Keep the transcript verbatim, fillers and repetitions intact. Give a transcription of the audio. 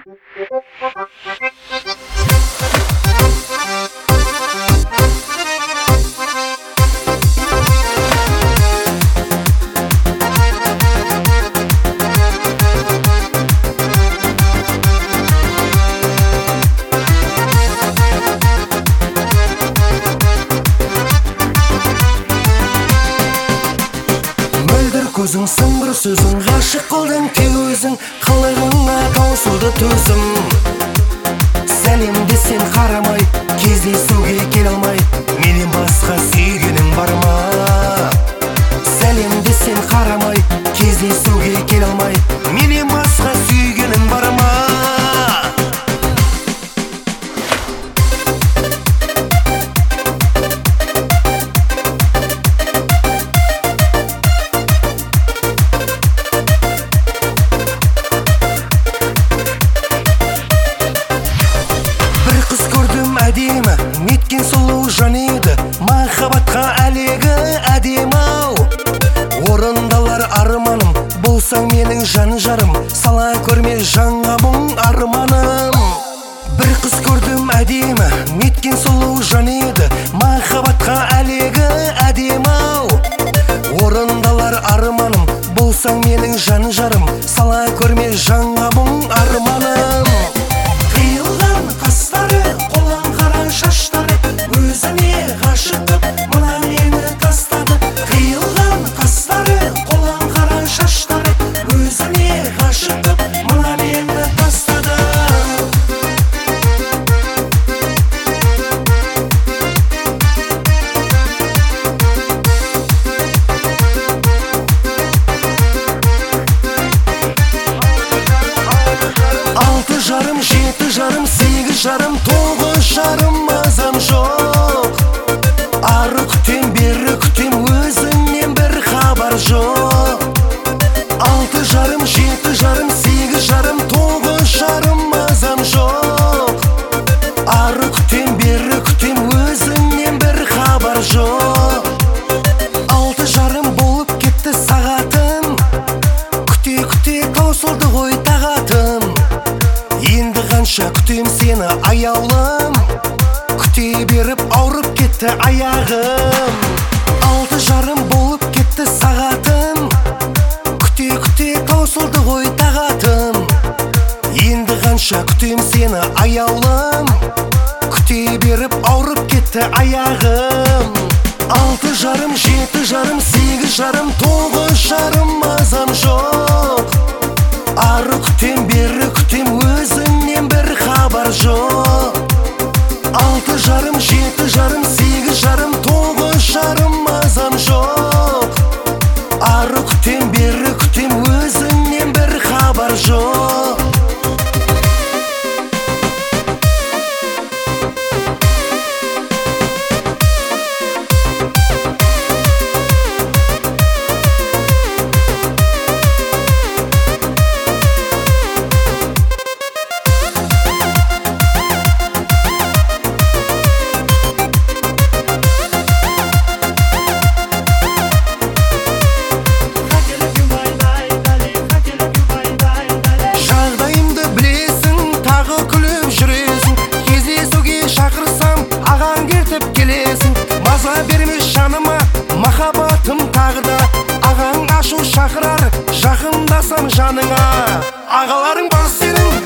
Көзің сыңғыр сөзің ғашық қылдың тек өзің, қылығыңа таусылды төзім. Сәлем десең қарамай, кездесуге келе алмай, менен басқа сүйгенің бар ма? Сәлем десең қарамай, кездесуге келе алмай, менен басқа сүйгенің бар ма? Әдемі, неткен сұлу жан еді, махаббатқа әлегі әдемі-ау. Орындалар арманым, болсаң менің жан жарым, сала көрме жанға мұң арманым. Бір қыз көрдім әдемі, неткен сұлу жан еді, махаббатқа әлегі әдемі-ау. Орындалар арманым, болсаң менің жан жарым, сала көрме жанға мұң арманым. Қиылған қастары, шаштары, өзіне ғашықтып мына мені тастады. Қиылған қастары, қолаң қара шаштары, өзіне ғашықтып мына мені тастады. Алты жарым, жеті жарым, сегіз жарым, тоғыз жарым мазам жоқ. Ары күтем, бері күтем, өзіңнен бір хабар жоқ. Алты жарым, жеті жарым, сегіз жарым, тоғыз жарым мазам жоқ. Ары күтем, бері күтем, өзіңнен бір хабар жоқ. Алты жарым болып кетті сағатым, күте-күте таусылды ғой тағатым. Енді қанша күтем сені аяулым, күте беріп ауырып кетті аяғым. Алты жарым болып кетті сағатым, күте-күте таусылды ғой тағатым. Енді қанша күтем сені аяулым, күте беріп ауырып кетті аяғым. Алты жарым, жеті жарым, сегіз жарым, тоғыз жарым мазам жоқ. Ары күтем, бері күтем, өзіңнен бір хабар жоқ. Алты жарым, жеті жарым, сегіз жарым, тоғыз жарым мазам жоқ. Ары күтем, бері күтем, өзіңнен бір хабар жоқ. Махаббатым тағы да ағаң ашу шақырар, жақындасам жаныңа. Ағаларың бар сенің,